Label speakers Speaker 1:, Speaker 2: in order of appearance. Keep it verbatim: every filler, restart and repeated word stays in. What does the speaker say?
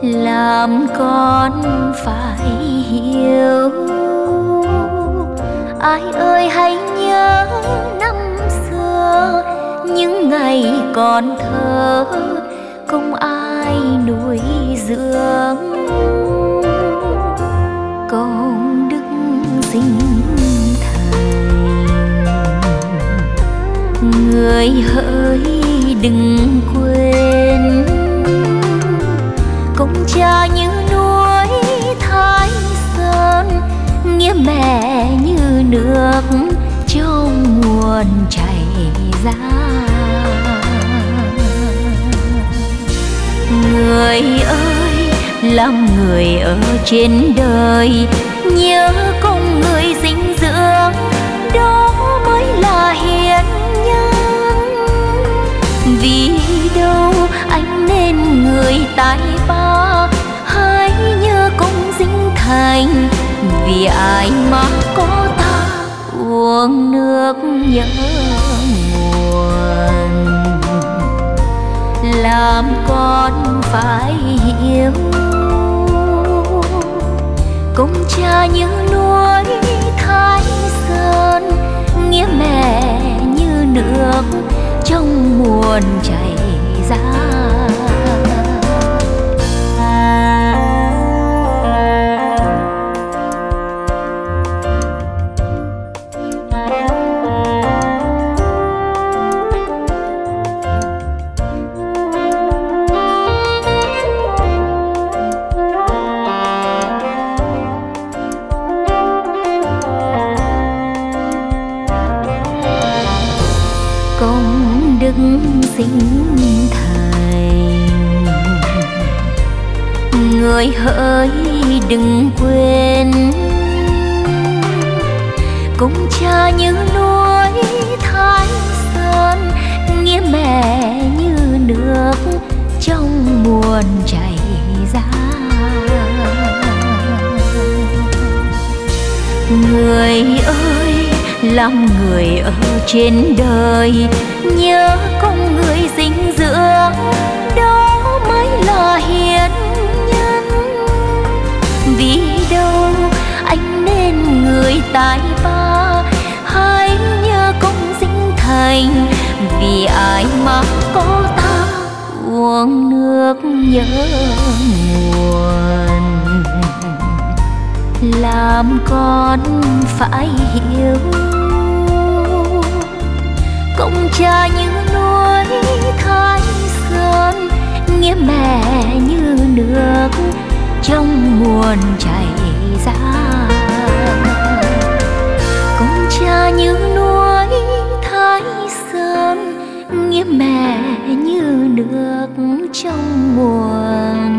Speaker 1: làm con phải hiểu. Ai ơi hãy nhớ năm xưa, những ngày còn thơ không ai nuôi dưỡng. Công đức sinh thành, người hỡi đừng quên. Công cha như núi Thái Sơn, nghĩa mẹ như nước trong nguồn chảy ra. Người ơi, làm người ở trên đời, nhớ công người dinh dưỡng, đó mới là hiền nhân. Vì đâu anh nên người tài ba, hãy nhớ công dinh thành. Vì ai mà có ta uống nước nhớ nguồn, làm con phải hiểu. Công cha như núi Thái Sơn, nghĩa mẹ như nước trong nguồn chảy ra. Công đức sinh thành, người hỡi đừng quên. Công cha như núi Thái Sơn, nghĩa mẹ như nước trong nguồn chảy ra. Người ơi, làm người ở trên đời, nhớ công người dinh dưỡng, đó mới là hiền nhân. Vì đâu anh nên người tài ba, hãy nhớ công dinh thành. Vì ai mà có ta uống nước nhớ nguồn, làm con phải hiểu. Công cha như núi Thái Sơn, nghĩa mẹ như nước trong nguồn chảy ra. Công cha như núi Thái Sơn, nghĩa mẹ như nước trong nguồn